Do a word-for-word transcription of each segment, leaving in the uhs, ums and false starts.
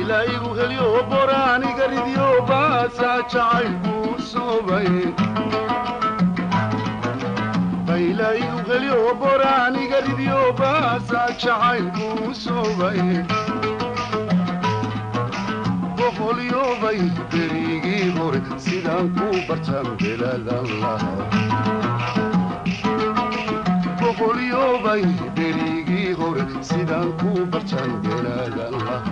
baylaygu helyo boraaniga ridyo baasaa jacaylkuu soobay baylaygu helyo boraaniga ridyo baasaa jacaylkuu soobay boqolyobay berigii hore sidaan ku bartaan belaadan lahaa boqolyobay berigii hore sidaan ku bartaan belaadan lahaa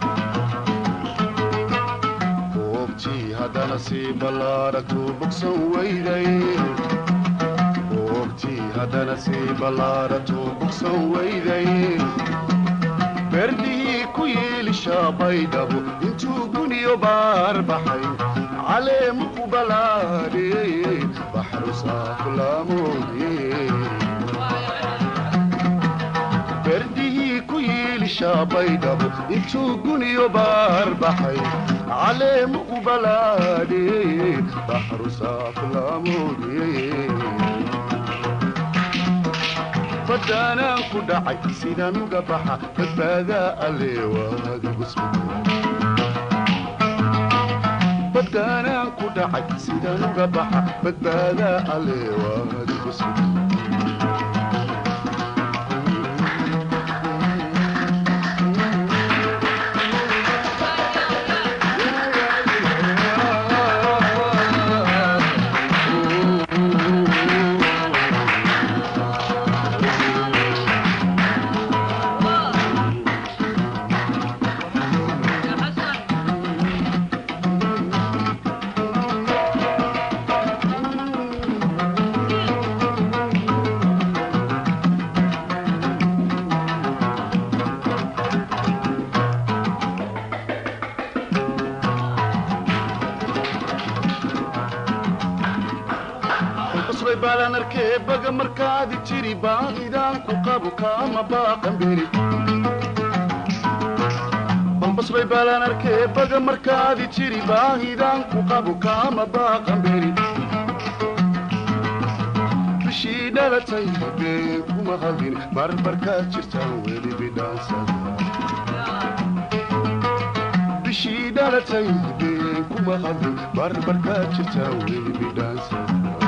boobtii haddana sii ballaaragtu bogsan weyday boobtii haddana sii ballaaragtu bogsan weyday berdihii ku yeelishaa baydhabo intuu guniyo baar baxay caleemu ku balaadhiyey baxru saaflaamoodiyey berdihii ku yeelishaa baydhabo intuu guniyo baar baxay caleemu ku balaadhiyey baxru saaflaamoodiyey badaanaan ku dhacay sidaan uga baxa badbaadaa alle waadigu badaanaan ku dhacay sidaan uga baxa badbaadaa alle waadigu baga markaadi jiri baahidaan ku qabu kaama baaqan beri balbasbay baalaan arkee baga markaadi jiri baahidaan ku qabu kaama baaqan beri bishii dhalatay been kuma hadin marmarkaad jirtaan weli bidhaansada bishii dhalatay been kuma hadin marmarkaad jirtaan weli bidhaansada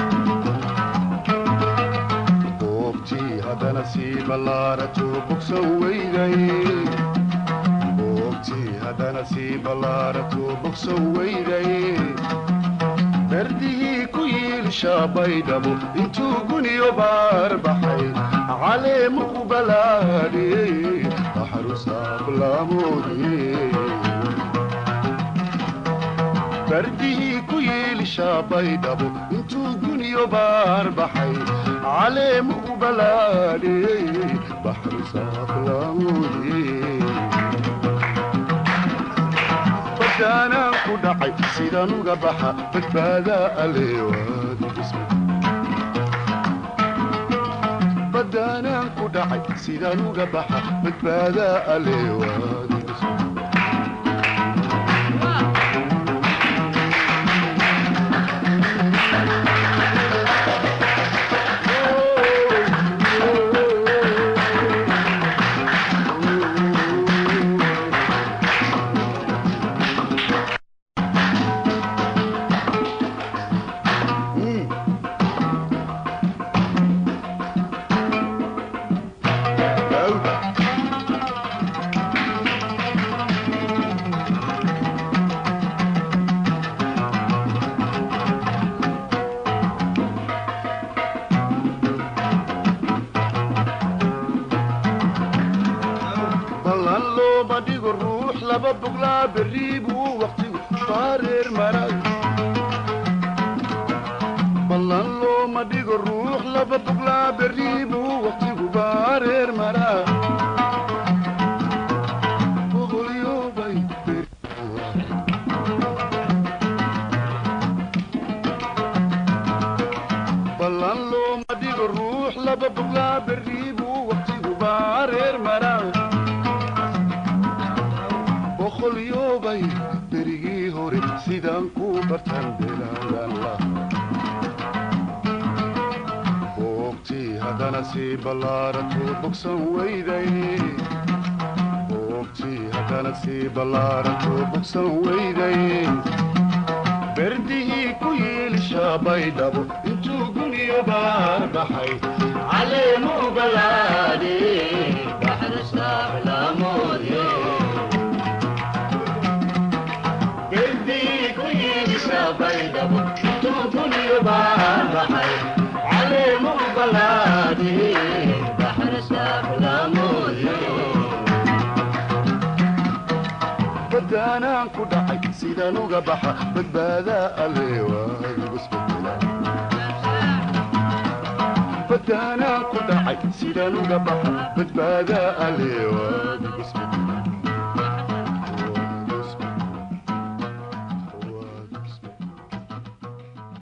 haddana sii ballaaratu bogsan weyday boogtii haddana sii ballaaratu bogsan weyday berdihii ku yiilishaa baydhabo intuu guniyo baar baxay caleemu ku balaadhiyey baxru saaflaamoodiyey berdihii ku yiilishaa baydhabo intuu guniyo baar baxay caleemu ku balaadhiyey baxru saaflaamoodiyey badaanaan ku dhacay sidaan uga baxa badbaadaa alle waadigu badaanaan ku dhacay sidaan uga baxa badbaadaa alle waadigu haddana sii ballaaratu bogsan weyday boogtii كانت سي بلارنتو بوكسن ويدين بردي كويل شابي دابو انتو قولي بار بحي علي مو بلادي بحر الساحل مودي بردي كويل شابي دابو انتو قولي بار بحي علي مو بلادي بحر الساحل مودي بدانا كدحي سيدا نوغا بحا بدبادا الليوان بسبتنا بدانا كدحي سيدا نوغا بحا بدبادا الليوان بسبتنا